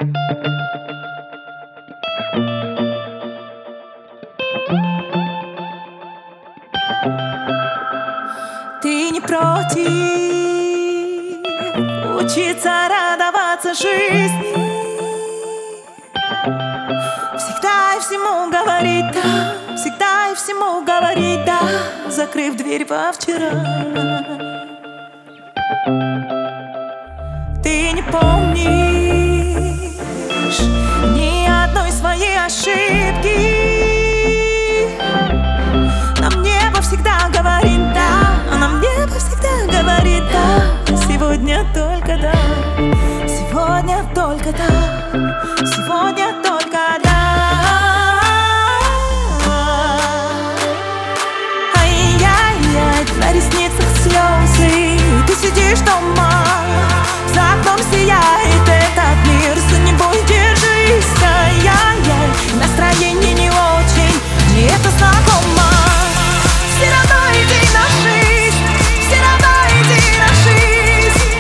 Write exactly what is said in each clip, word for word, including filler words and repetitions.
Ты не против учиться радоваться жизни, всегда и всему говорить да, всегда и всему говорить да, закрыв дверь во вчера. Ты не помнишь ни одной своей ошибки. Нам небо всегда говорит да, нам небо всегда говорит да. Сегодня только да, сегодня только да, сегодня только да. Ай-яй-яй, на ресницах слезы, ты сидишь дома, за окном сияет этот мир, за небой держись. Ай-яй-яй, настроение не очень, мне это знакомо. Все равно иди на жизнь, все равно иди на жизнь.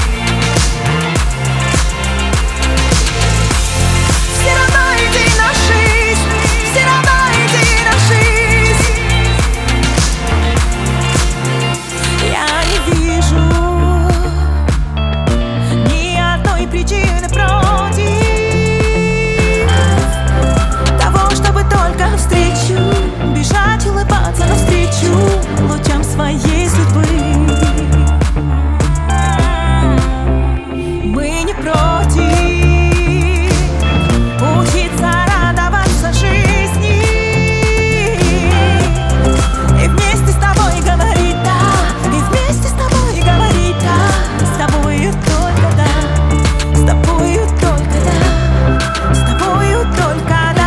Все равно иди на жизнь, все равно иди на жизнь. Я не вижу ни одной причины против того, чтобы только навстречу бежать, улыбаться навстречу лучам своей судьбы. Мы не против учиться радоваться жизни и вместе с тобой говорить да, и вместе с тобой говорить да, с тобою только да, с тобою только да, с тобою только да.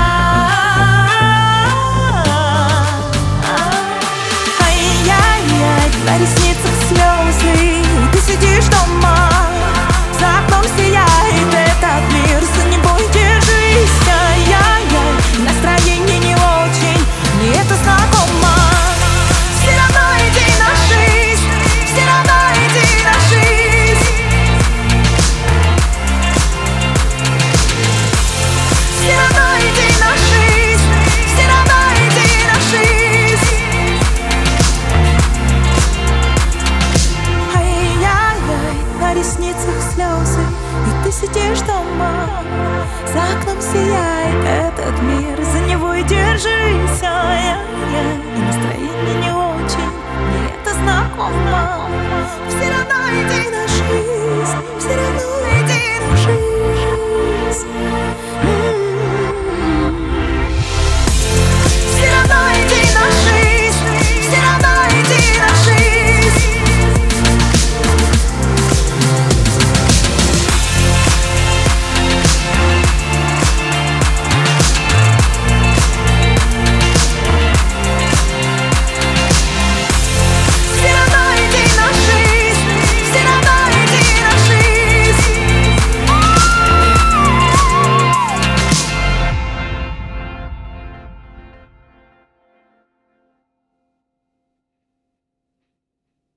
На ресницах слезы, ты сидишь дома, за окном сияет этот мир, за небой держись. Ай-яй-яй, настроение не очень, мне это знакомо. Все равно иди на жизнь, все равно иди на жизнь. Все равно иди на жизнь, все равно иди на жизнь. На ресницах слезы, и ты сидишь дома, за окном сияет этот мир, за него и держись. Ай-яй-яй, и настроение не очень, мне это знакомо. Все равно иди на жизнь, все равно